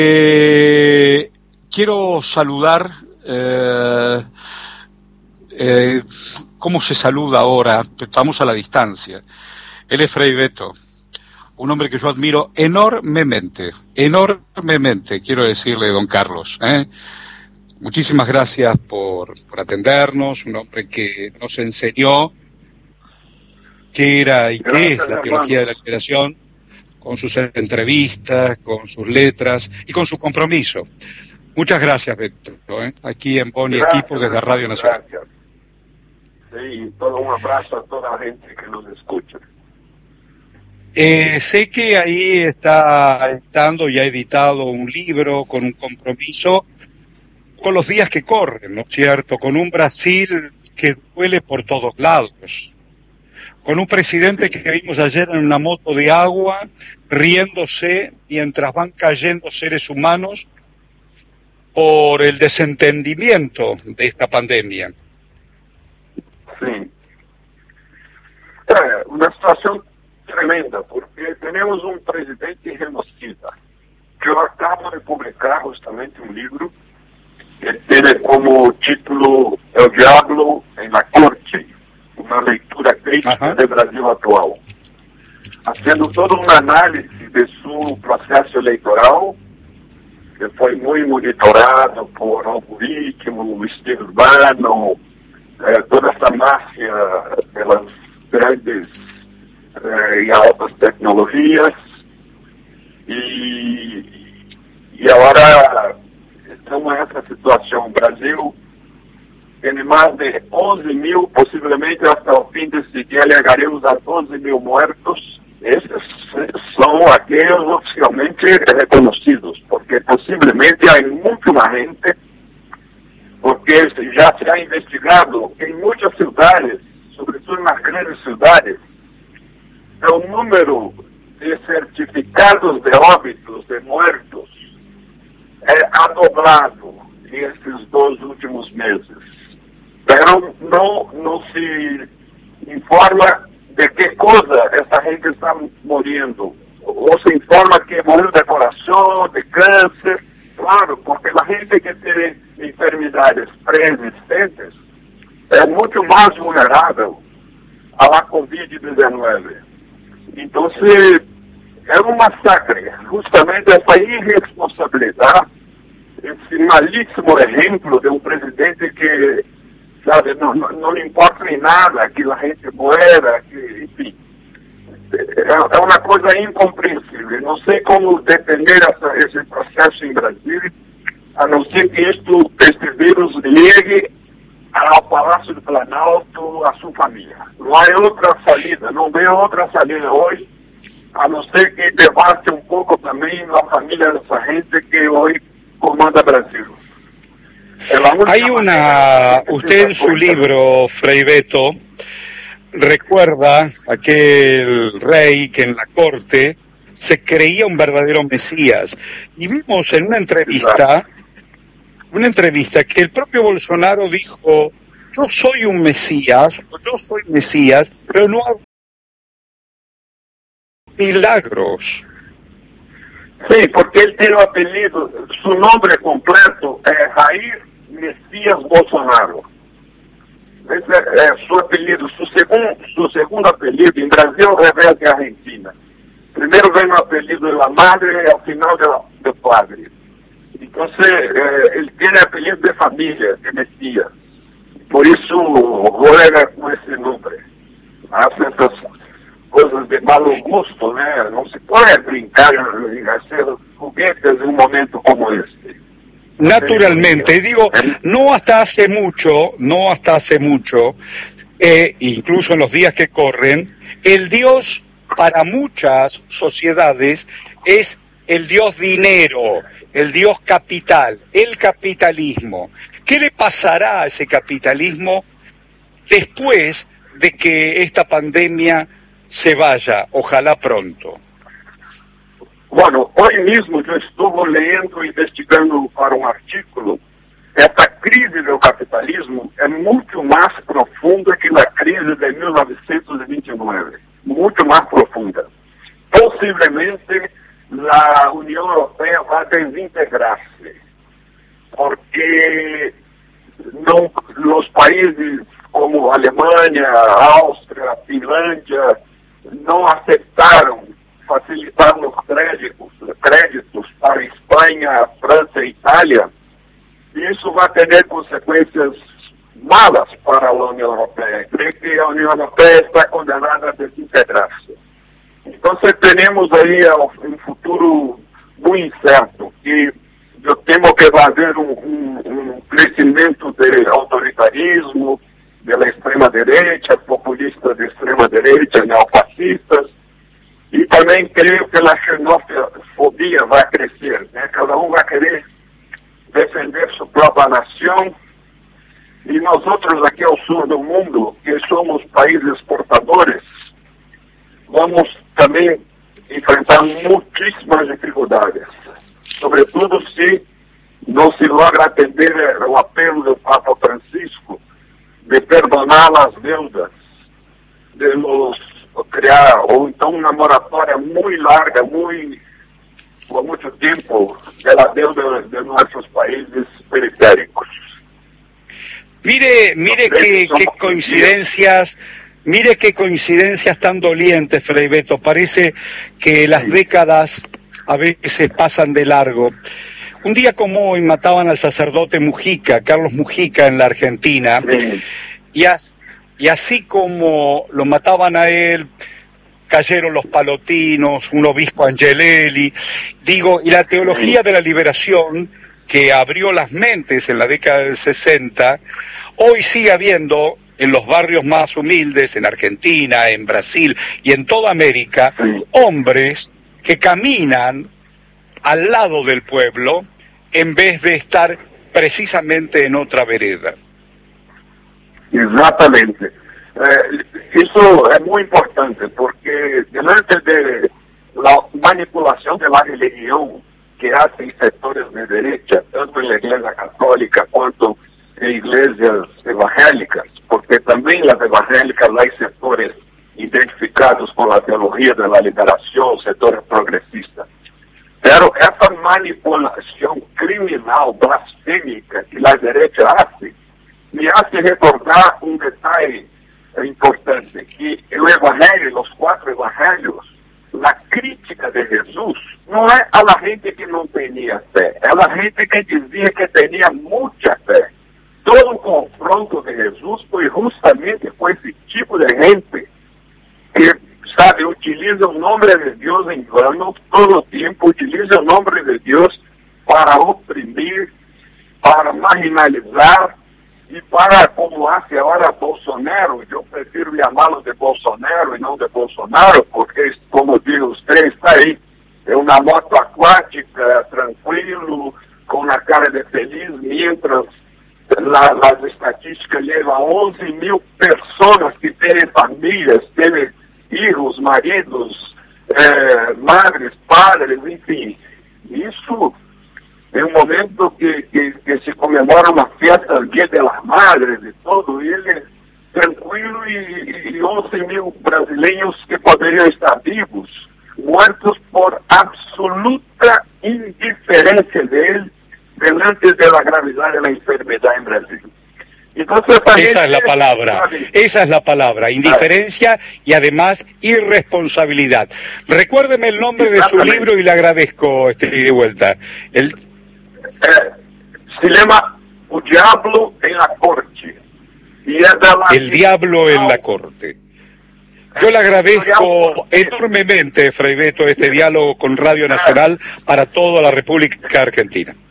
Quiero saludar, ¿cómo se saluda ahora? Estamos a la distancia. Él es Frei Betto, un hombre que yo admiro enormemente, quiero decirle, don Carlos. Muchísimas gracias por atendernos, un hombre que nos enseñó qué era y qué es la teología de la liberación, con sus entrevistas, con sus letras y con su compromiso. Muchas gracias, Beto, aquí en Boni Equipo desde Radio Nacional. Gracias. Sí, todo un abrazo a toda la gente que nos escucha. Sé que ahí está editando y ha editado un libro con un compromiso con los días que corren, ¿no es cierto? Con un Brasil que duele por todos lados. Con un presidente que vimos ayer en una moto de agua, riéndose mientras van cayendo seres humanos por el desentendimiento de esta pandemia. Sí. Una situación tremenda, porque tenemos un presidente genocida. Yo acabo de publicar justamente un libro que tiene como título El Diablo en la Corte, una lectura crítica del Brasil actual, haciendo todo un análisis de su proceso eleitoral, que foi muito monitorado por algoritmo, estilo urbano, toda essa máfia pelas grandes e altas tecnologias. E agora estamos nessa situação. O Brasil tem mais de 11 mil, possivelmente até o fim desse dia, chegaremos a 12 mil mortos. Esses são aqueles oficialmente reconhecidos, porque possivelmente há muito mais gente, porque já se ha investigado em muitas cidades, sobretudo nas grandes cidades, o número de certificados de óbitos, de mortos, ha dobrado nesses 2 últimos meses. Pero não se informa de que coisa essa gente está morrendo. Ou se informa que morreu de coração, de câncer. Claro, porque a gente que tem enfermidades pré-existentes é muito mais vulnerável à Covid-19. Então, é um massacre. Justamente essa irresponsabilidade, esse malíssimo exemplo de um presidente que, sabe, não lhe importa em nada que a gente muera, que, enfim. É uma coisa incompreensível. Não sei como detener esse processo em Brasília, a não ser que este vírus llegue ao Palácio do Planalto, a sua família. Não há outra saída, não vê outra saída hoje, a não ser que devaste um pouco também a família dessa gente que hoje comanda Brasil. Hay usted en su libro, Frei Betto, recuerda aquel rey que en la corte se creía un verdadero Mesías. Y vimos en una entrevista que el propio Bolsonaro dijo, yo soy un Mesías, pero no hago milagros. Sí, porque él tiene un apellido, su nombre completo es Jair Messias Bolsonaro. Esse é seu apelido, seu segundo apelido. Em Brasil, revela que é Argentina. Primeiro vem o apelido da madre e ao final do padre. Então, ele tem apelido de família, de Messias. Por isso, juega com esse nome. Hace essas coisas de mau gosto, né? Não se pode brincar em hacer juguetes em um momento como este. Naturalmente, digo, no hasta hace mucho, incluso en los días que corren, el Dios para muchas sociedades es el Dios dinero, el Dios capital, el capitalismo. ¿Qué le pasará a ese capitalismo después de que esta pandemia se vaya, ojalá pronto? Bueno, hoy mismo yo estuve leyendo, investigando para un artículo. Esta crisis del capitalismo es mucho más profunda que la crisis de 1929. Mucho más profunda. Posiblemente a União Europeia vai desintegrar-se, porque não, os países como Alemanha, Áustria, Finlândia não aceitaram facilitar os créditos para Espanha, França e Itália. Isso vai ter consequências malas para a União Europeia. Creio que a União Europeia está condenada a desintegrar-se. Então, teremos aí um futuro muito incerto, que eu temo que vai haver um crescimento do autoritarismo, da extrema-direita, populistas de extrema-direita, neofascistas, e também creio que a xenofobia vai crescer, né? Cada um vai querer defender sua própria nação, e nós outros aqui ao sul do mundo, que somos países exportadores, vamos também enfrentar muitíssimas dificuldades, sobretudo se não se logra atender o apelo do Papa Francisco de perdonar as deudas, de nos criar, ou então uma moratória muito larga, por muito tempo, pela deuda de nossos países periféricos. Mire qué coincidencias. Mire qué coincidencias tan dolientes, Fray Beto. Parece que las décadas a veces pasan de largo. Un día como hoy mataban al sacerdote Mujica, Carlos Mujica, en la Argentina. Sí. Y así como lo mataban a él, cayeron los palotinos, un obispo Angelelli. Y la teología de la liberación, que abrió las mentes en la década del 60, hoy sigue habiendo en los barrios más humildes, en Argentina, en Brasil y en toda América, hombres que caminan al lado del pueblo en vez de estar precisamente en otra vereda. Exatamente. Isso é muito importante, porque diante de la manipulação de la religião que hacen setores de derecha, tanto en la Iglesia Católica quanto en iglesias evangélicas, porque también las evangélicas hay sectores identificados con la teología de la liberación, sectores progresistas. Pero esa manipulación criminal, blasfémica que la derecha hace, me hace recordar un detalle importante, que el evangelio, los 4 evangelios, la crítica de Jesús no es a la gente que no tenía fe, es a la gente que decía que tenía mucha fe. Todo o confronto de Jesus foi justamente com esse tipo de gente que, sabe, utiliza o nome de Deus em vano, todo o tempo utiliza o nome de Deus para oprimir, para marginalizar e para, como hace agora Bolsonaro, eu prefiro chamá-lo de Bolsonaro e não de Bolsonaro, porque, como dizem os três, está aí, é uma moto aquática, tranquilo, com uma cara de feliz, mientras las estatísticas llevan 11.000 personas que tienen familias, tienen hijos, maridos, madres, padres, enfim. Isso é um momento que se comemora uma festa do Dia das Madres e todo, e ele tranquilo e 11.000 brasileiros que poderiam estar vivos, mortos por absoluta indiferença dele delante de la gravedad de la enfermedad en Brasil. Entonces, esa es la palabra, indiferencia y además irresponsabilidad. Recuérdeme el nombre de su libro y le agradezco de vuelta. Se llama O Diablo en la Corte. El Diablo en la Corte. Yo le agradezco enormemente, Fray Beto, este diálogo con Radio Nacional para toda la República Argentina.